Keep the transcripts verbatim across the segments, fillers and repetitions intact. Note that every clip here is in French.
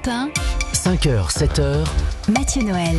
Europe un, cinq heures, sept heures, Mathieu Noël.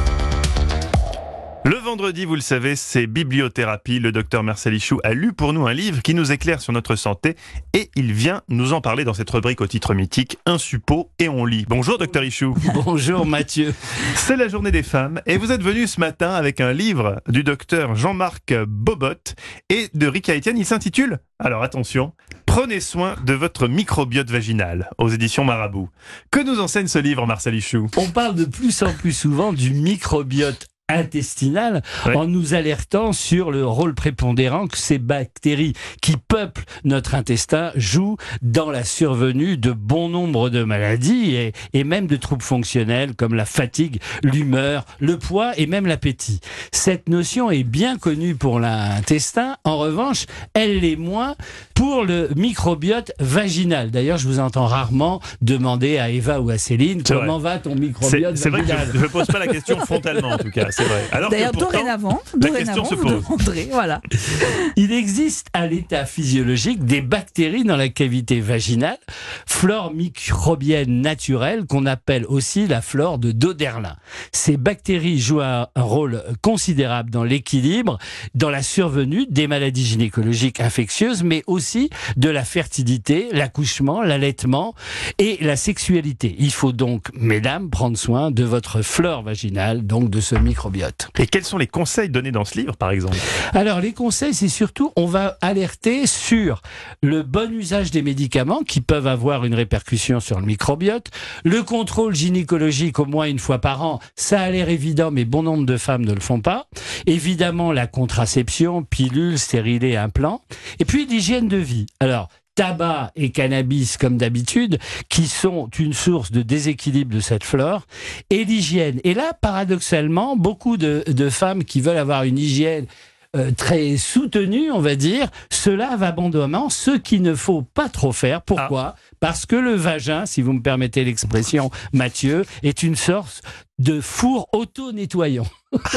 Le vendredi, vous le savez, c'est bibliothérapie. Le docteur Marcel Ichou a lu pour nous un livre qui nous éclaire sur notre santé et il vient nous en parler dans cette rubrique au titre mythique, Un suppôt et on lit. Bonjour docteur Ichou. Bonjour Mathieu. C'est la journée des femmes et vous êtes venu ce matin avec un livre du docteur Jean-Marc Bobot et de Rika Etienne. Il s'intitule, alors attention, Prenez soin de votre microbiote vaginal, aux éditions Marabout. Que nous enseigne ce livre, Marcel Ichou ? On parle de plus en plus souvent du microbiote intestinal, ouais. en nous alertant sur le rôle prépondérant que ces bactéries qui peuplent notre intestin jouent dans la survenue de bon nombre de maladies et, et même de troubles fonctionnels comme la fatigue, l'humeur, le poids et même l'appétit. Cette notion est bien connue pour l'intestin, en revanche, elle l'est moins pour le microbiote vaginal. D'ailleurs, je vous entends rarement demander à Eva ou à Céline c'est comment vrai. va ton microbiote c'est, vaginal. C'est vrai que je ne pose pas la question frontalement en tout cas. C'est vrai. Alors D'ailleurs, que pourtant, dorénavant, la dorénavant question se vous pose. demanderez, voilà. Il existe à l'état physiologique des bactéries dans la cavité vaginale, flore microbienne naturelle qu'on appelle aussi la flore de Doderlin. Ces bactéries jouent un rôle considérable dans l'équilibre, dans la survenue des maladies gynécologiques infectieuses, mais aussi de la fertilité, l'accouchement, l'allaitement et la sexualité. Il faut donc, mesdames, prendre soin de votre flore vaginale, donc de ce microbiote. Et quels sont les conseils donnés dans ce livre, par exemple ? Alors, les conseils, c'est surtout, on va alerter sur le bon usage des médicaments qui peuvent avoir une répercussion sur le microbiote, le contrôle gynécologique au moins une fois par an, ça a l'air évident, mais bon nombre de femmes ne le font pas. Évidemment, la contraception, pilule, stérilet, implant. Et puis, l'hygiène de vie. Alors, tabac et cannabis, comme d'habitude, qui sont une source de déséquilibre de cette flore, et l'hygiène. Et là, paradoxalement, beaucoup de, de femmes qui veulent avoir une hygiène euh, très soutenue, on va dire, cela va abondamment, ce qu'il ne faut pas trop faire. Pourquoi ? Ah. Parce que le vagin, si vous me permettez l'expression, Mathieu, est une sorte de four auto-nettoyant.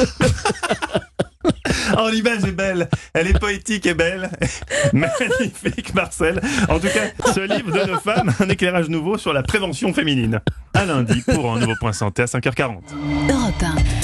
Oh, l'image est belle, elle est poétique et belle. Magnifique, Marcel. En tout cas, ce livre donne aux femmes un éclairage nouveau sur la prévention féminine. À lundi pour un nouveau point santé à cinq heures quarante. Europe un.